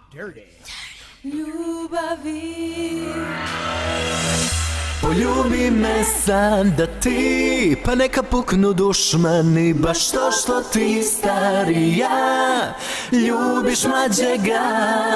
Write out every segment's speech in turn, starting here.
Ljubavi. Poljubi me sada ti, pa neka puknu dušmani, baš to što ti starija ljubiš mlađega.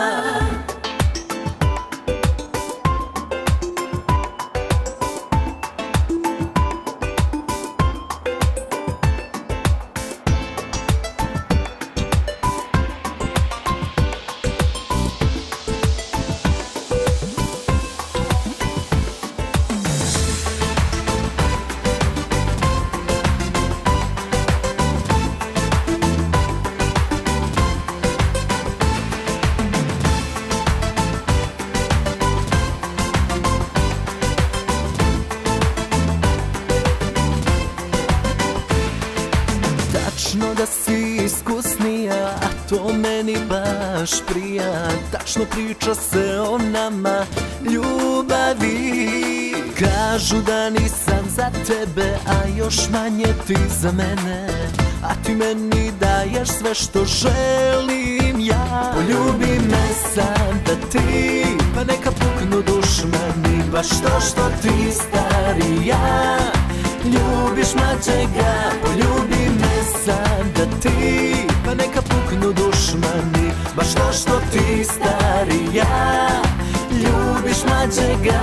Tačno da si iskusnija, a to meni baš prija. Tačno priča se o nama ljubavi. Kažu da nisam za tebe, a još manje ti za mene, a ti meni daješ sve što želim ja. Poljubi me sada ti, pa neka puknu dušmani, baš to što ti starija ljubiš mlađega. Poljubi me sada ti, pa neka puknu dušmani, baš to što ti starija ljubiš mlađega.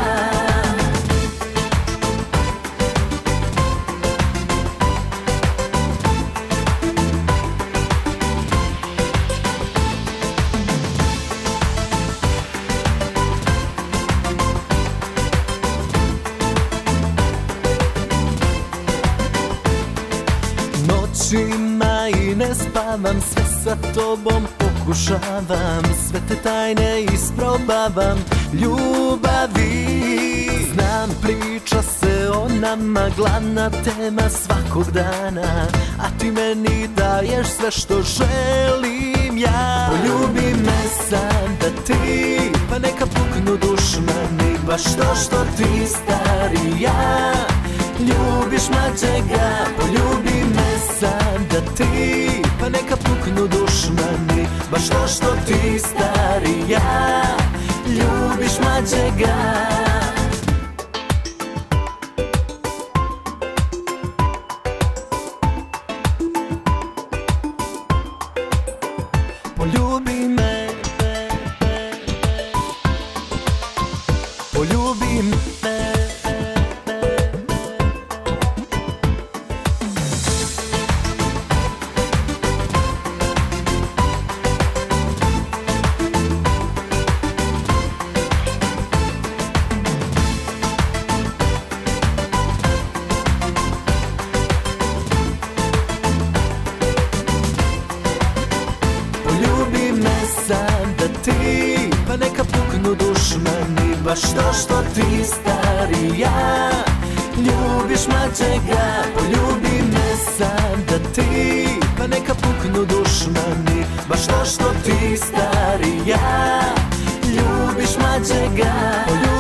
Noćima i ne spavam, sve sa tobom pokušavam, sve te tajne isprobavam ljubavi. Znam, priča se o nama, glavna tema svakog dana, a ti meni daješ sve što želim ja. Poljubi me sada ti, pa neka puknu dušmani, baš to što ti starija ljubiš mlađega. Poljubi me sada ti, pa neka puknu dušmani, baš to što ti starija ljubiš mlađega. Poljubi me, poljubi me. Poljubi me sada ti, pa neka puknu dušmani, baš to što ti starija ljubiš mlađega. Poljubi me sada ti, pa neka puknu dušmani, baš to što ti starija ljubiš mlađega.